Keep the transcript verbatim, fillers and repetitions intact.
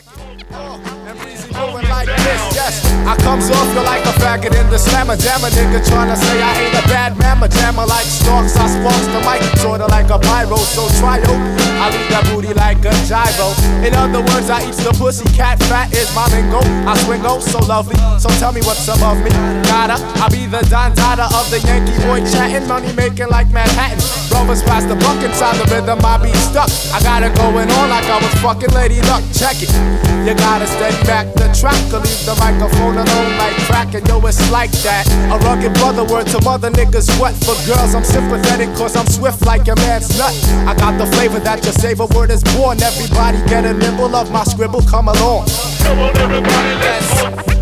And breezy moving like this, yes. I comes off you like a faggot in the slammer jammer. Nigga tryna say I ain't a bad mamma jammer. Like stalks, I sparks the mic, sorta like a pyro. So try yo, I leave that booty like a gyro. In other words, I eat the pussy, cat fat is my lingo. I swing oh so lovely, so tell me what's above me. Gotta, I be the Don Dada of the Yankee boy chatting, money making like Manhattan. Brothers pass the buck inside the rhythm, I be stuck. I got it going on like I was fucking Lady Luck. Check it. You gotta steady back the track or leave the microphone alone like crack. And yo, it's like that. A rugged brother, word to mother niggas wet. For girls, I'm sympathetic cause I'm swift like a man's nut. I got the flavor that your savor word is born. Everybody get a nibble of my scribble, come along. Come on everybody, let's